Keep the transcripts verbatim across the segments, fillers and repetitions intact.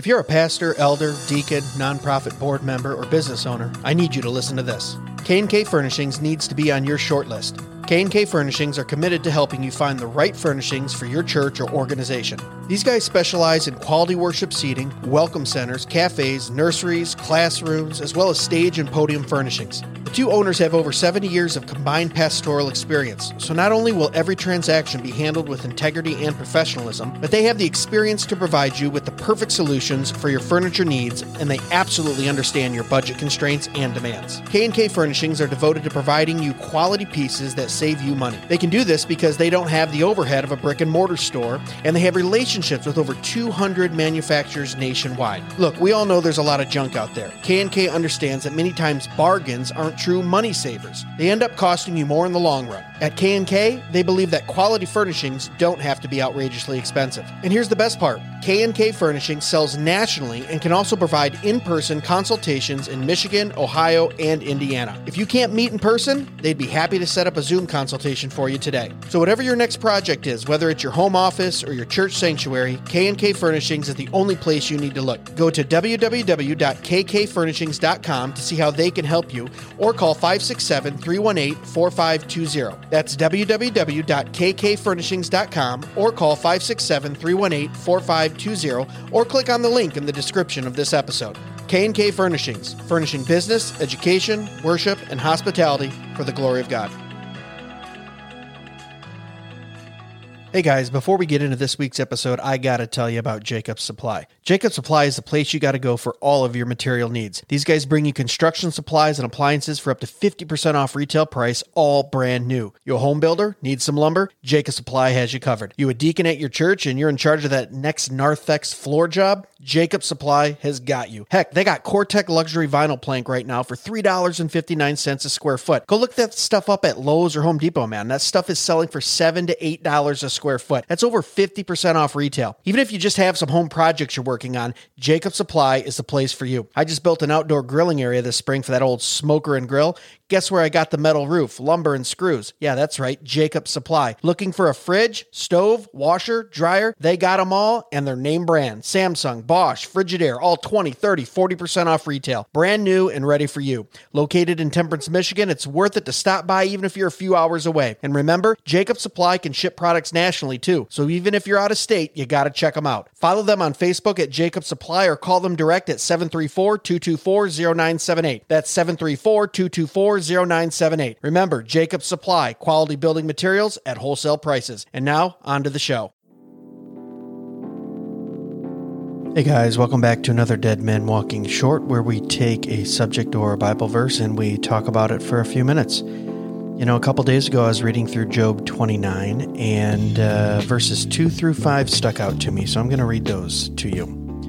If you're a pastor, elder, deacon, nonprofit board member, or business owner, I need you to listen to this. K and K Furnishings needs to be on your short list. K and K Furnishings are committed to helping you find the right furnishings for your church or organization. These guys specialize in quality worship seating, welcome centers, cafes, nurseries, classrooms, as well as stage and podium furnishings. The two owners have over seventy years of combined pastoral experience, so not only will every transaction be handled with integrity and professionalism, but they have the experience to provide you with the perfect solutions for your furniture needs, and they absolutely understand your budget constraints and demands. K and K Furnishings are devoted to providing you quality pieces that save you money. They can do this because they don't have the overhead of a brick and mortar store, and they have relationships with over two hundred manufacturers nationwide. Look, we all know there's a lot of junk out there. K and K understands that many times bargains aren't true money savers. They end up costing you more in the long run. At K and K, they believe that quality furnishings don't have to be outrageously expensive. And here's the best part. K and K Furnishings sells nationally and can also provide in-person consultations in Michigan, Ohio, and Indiana. If you can't meet in person, they'd be happy to set up a Zoom consultation for you today. So whatever your next project is, whether it's your home office or your church sanctuary, K and K Furnishings is the only place you need to look. Go to w w w dot k k furnishings dot com to see how they can help you, or call five six seven, three one eight, four five two zero. That's w w w dot k k furnishings dot com, or call five six seven, three one eight, four five two zero, or click on the link in the description of this episode. K and K Furnishings, furnishing business, education, worship, and hospitality for the glory of God. Hey guys, before we get into this week's episode, I gotta tell you about Jacobs Supply. Jacobs Supply is the place you gotta go for all of your material needs. These guys bring you construction supplies and appliances for up to fifty percent off retail price, all brand new. You a home builder? Need some lumber? Jacobs Supply has you covered. You a deacon at your church and you're in charge of that next Narthex floor job? Jacobs Supply has got you. Heck, they got Cortec luxury vinyl plank right now for three dollars and fifty-nine cents a square foot. Go look that stuff up at Lowe's or Home Depot, man. That stuff is selling for seven to eight dollars a square foot. That's over fifty percent off retail. Even if you just have some home projects you're working on, Jacobs Supply is the place for you. I just built an outdoor grilling area this spring for that old smoker and grill. Guess where I got the metal roof, lumber, and screws? Yeah, that's right, Jacobs Supply. Looking for a fridge, stove, washer, dryer? They got them all, and they're name brand. Samsung, Bosch, Frigidaire, all twenty, thirty, forty percent off retail. Brand new and ready for you. Located in Temperance, Michigan, it's worth it to stop by even if you're a few hours away. And remember, Jacobs Supply can ship products nationally too, so even if you're out of state, you gotta check them out. Follow them on Facebook at Jacobs Supply or call them direct at seven three four, two two four, zero nine seven eight. That's seven three four, two two four, zero nine seven eight. Remember, Jacobs Supply, quality building materials at wholesale prices. And now, on to the show. Hey guys, welcome back to another Dead Men Walking Short, where we take a subject or a Bible verse and we talk about it for a few minutes. You know, a couple days ago I was reading through Job twenty-nine, and uh, verses two through five stuck out to me, so I'm going to read those to you.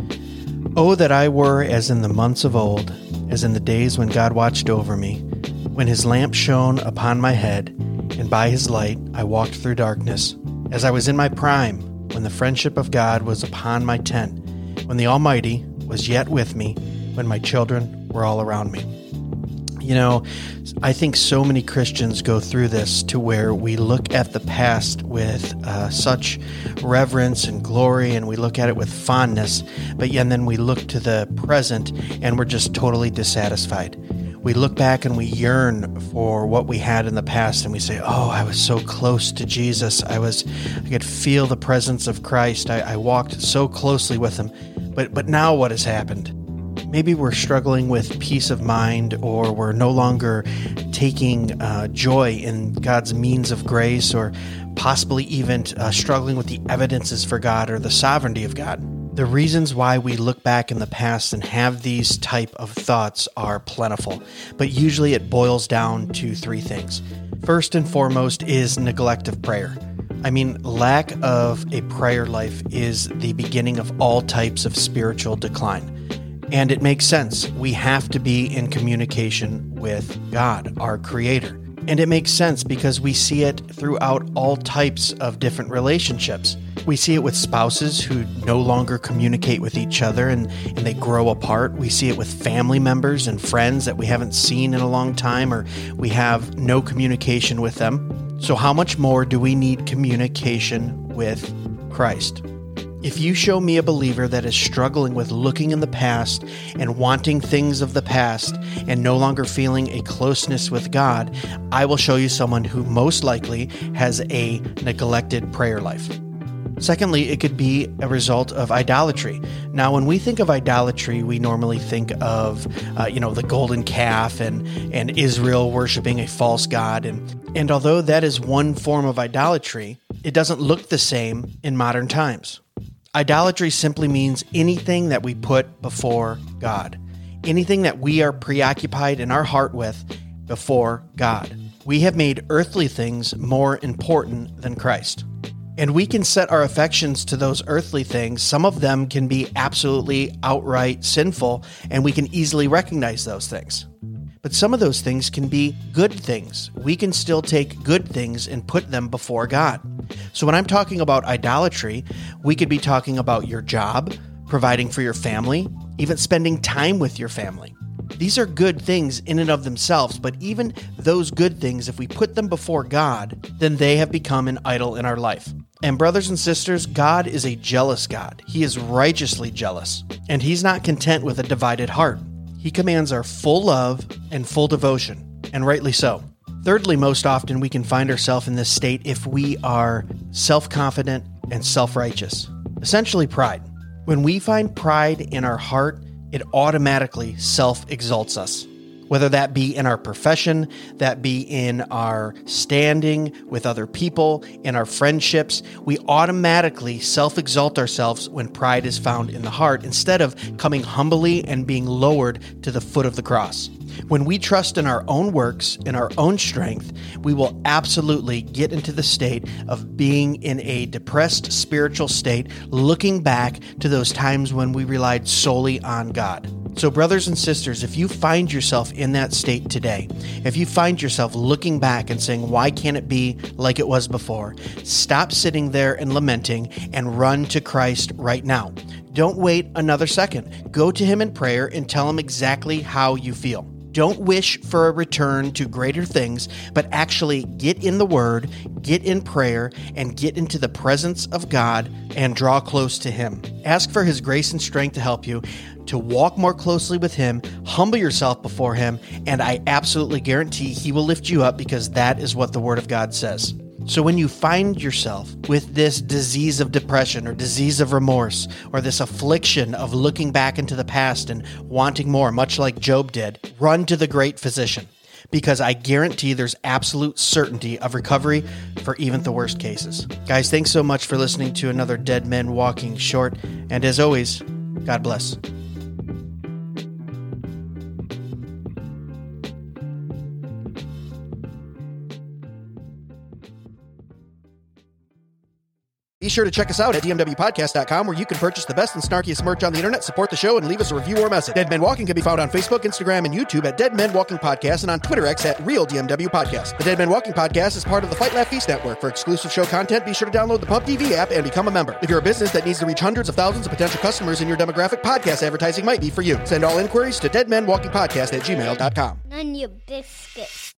Oh, that I were as in the months of old, as in the days when God watched over me, when his lamp shone upon my head, and by his light I walked through darkness, as I was in my prime, when the friendship of God was upon my tent, when the Almighty was yet with me, when my children were all around me. You know, I think so many Christians go through this to where we look at the past with uh, such reverence and glory, and we look at it with fondness, but yeah, and then we look to the present and we're just totally dissatisfied. We look back and we yearn for what we had in the past, and we say, oh, I was so close to Jesus. I was, I could feel the presence of Christ. I, I walked so closely with him. But but now what has happened? Maybe we're struggling with peace of mind, or we're no longer taking uh, joy in God's means of grace, or possibly even uh, struggling with the evidences for God or the sovereignty of God. The reasons why we look back in the past and have these type of thoughts are plentiful, but usually it boils down to three things. First and foremost is neglect of prayer. I mean, lack of a prayer life is the beginning of all types of spiritual decline. And it makes sense. We have to be in communication with God, our Creator. And it makes sense because we see it throughout all types of different relationships. We see it with spouses who no longer communicate with each other and, and they grow apart. We see it with family members and friends that we haven't seen in a long time, or we have no communication with them. So how much more do we need communication with Christ? If you show me a believer that is struggling with looking in the past and wanting things of the past and no longer feeling a closeness with God, I will show you someone who most likely has a neglected prayer life. Secondly, it could be a result of idolatry. Now, when we think of idolatry, we normally think of, uh, you know, the golden calf and, and Israel worshiping a false god. And, and although that is one form of idolatry, it doesn't look the same in modern times. Idolatry simply means anything that we put before God, anything that we are preoccupied in our heart with before God. We have made earthly things more important than Christ. And we can set our affections to those earthly things. Some of them can be absolutely outright sinful, and we can easily recognize those things. But some of those things can be good things. We can still take good things and put them before God. So when I'm talking about idolatry, we could be talking about your job, providing for your family, even spending time with your family. These are good things in and of themselves, but even those good things, if we put them before God, then they have become an idol in our life. And brothers and sisters, God is a jealous God. He is righteously jealous, and He's not content with a divided heart. He commands our full love and full devotion, and rightly so. Thirdly, most often we can find ourselves in this state if we are self-confident and self-righteous. Essentially pride. When we find pride in our heart, it automatically self-exalts us. Whether that be in our profession, that be in our standing with other people, in our friendships, we automatically self-exalt ourselves when pride is found in the heart instead of coming humbly and being lowered to the foot of the cross. When we trust in our own works, in our own strength, we will absolutely get into the state of being in a depressed spiritual state, looking back to those times when we relied solely on God. So brothers and sisters, if you find yourself in that state today, if you find yourself looking back and saying, why can't it be like it was before? Stop sitting there and lamenting and run to Christ right now. Don't wait another second. Go to Him in prayer and tell Him exactly how you feel. Don't wish for a return to greater things, but actually get in the Word, get in prayer, and get into the presence of God and draw close to Him. Ask for His grace and strength to help you to walk more closely with Him, humble yourself before Him, and I absolutely guarantee He will lift you up because that is what the Word of God says. So when you find yourself with this disease of depression or disease of remorse or this affliction of looking back into the past and wanting more, much like Job did, run to the great physician because I guarantee there's absolute certainty of recovery for even the worst cases. Guys, thanks so much for listening to another Dead Men Walking Short, and as always, God bless. Be sure to check us out at D M W podcast dot com, where you can purchase the best and snarkiest merch on the internet, support the show, and leave us a review or message. Dead Men Walking can be found on Facebook, Instagram, and YouTube at Dead Men Walking Podcast, and on Twitter X at Real D M W Podcast. The Dead Men Walking Podcast is part of the Fight Laugh Feast Network. For exclusive show content, be sure to download the Pub T V app and become a member. If you're a business that needs to reach hundreds of thousands of potential customers in your demographic, podcast advertising might be for you. Send all inquiries to Dead Men Walking Podcast at gmail dot com. None your biscuits.